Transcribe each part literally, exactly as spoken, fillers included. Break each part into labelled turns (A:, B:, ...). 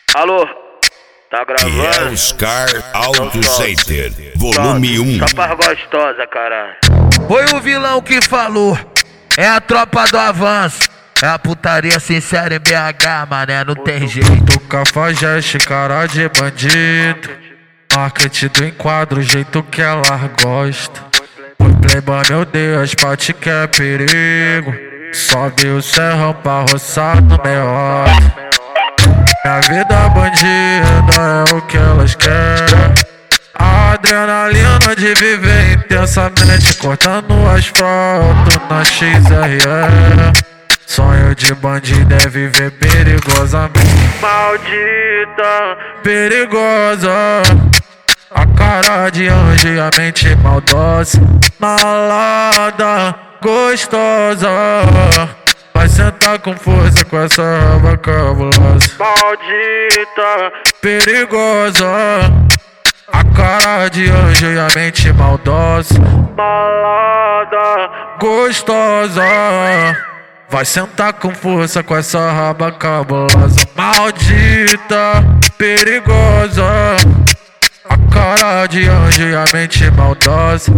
A: Alô, tá
B: Que é
A: gravando?
B: o Scar Auto Center,
A: Sobe.
B: volume um.
A: Só pra gostosa, caralho.
C: Foi o vilão que falou, é a tropa do avanço. É a putaria sincera em B H, mané, não tem jeito.
D: Cafajeste, cara de bandido. Marketing do enquadro, o jeito que ela gosta. O playboy, meu Deus, pate que é perigo. Sobe o serrão pra roçar no meio. Minha vida bandida é o que elas querem. A adrenalina de viver intensamente, cortando o asfalto na X R E. Sonho de bandido é viver perigosamente. Maldita, perigosa, a cara de anjo e a mente maldosa. Malada, gostosa, vai sentar com força com essa raba cabulosa. Maldita, perigosa, a cara de anjo e a mente maldosa. Malada, gostosa, vai sentar com força com essa raba cabulosa. Maldita, perigosa, a cara de anjo e a mente maldosa.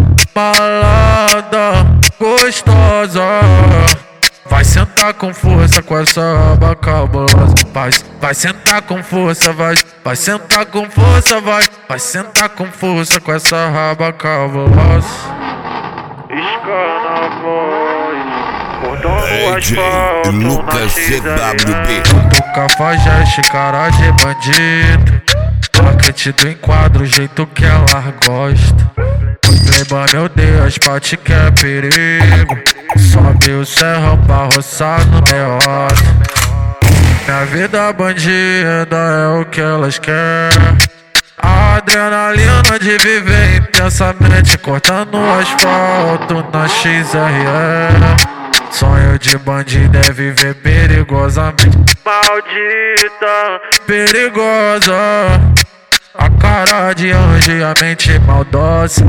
D: Malada, gostosa, vai sentar com força com essa raba cabulosa. Vai, vai sentar com força, vai, vai sentar com força, vai, vai sentar com força com essa raba cabulosa.
A: Escana a voz, cortando o
B: D J
A: asfalto na
B: Lucas C W B.
A: X R E.
D: Do cafajeste, cara de bandido. Marketing do enquadro, o jeito que ela gosta. O playboy, meu Deus, pate que é perigo. Sobe o serrão pra roçar no meio. Minha vida bandida é o que elas querem. A adrenalina de viver intensamente, cortando o asfalto na X R E. Sonho de bandido é viver perigosamente. Maldita, perigosa, a cara de anjo e a mente maldosa.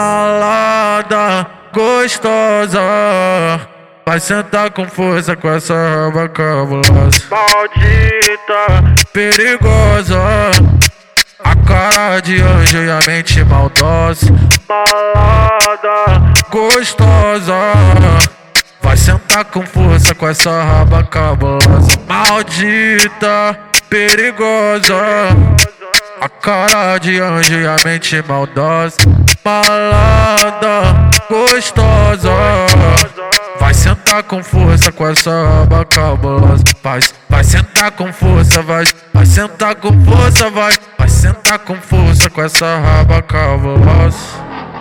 D: Malada, gostosa, vai sentar com força com essa raba cabulosa. Maldita, perigosa, a cara de anjo e a mente maldosa. Malada, gostosa, vai sentar com força com essa raba cabulosa. Maldita, perigosa, a cara de anjo e a mente maldosa. Malada, gostosa, vai sentar com força com essa raba cabulosa. Vai, vai sentar com força, vai, vai sentar com força, vai, vai sentar com força com essa raba cabulosa.